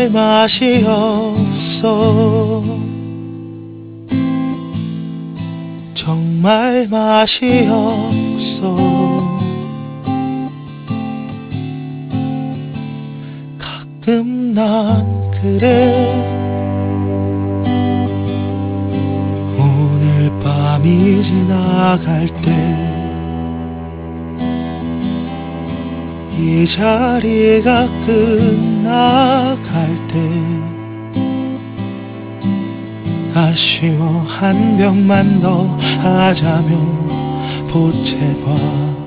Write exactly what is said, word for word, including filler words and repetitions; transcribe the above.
정말 맛이 없어. 정말 맛이 없어. 가끔 난 그래. 오늘 밤이 지나갈 때 이 자리가 끝나갈 때 아쉬워 한 병만 더 하자며 보채봐.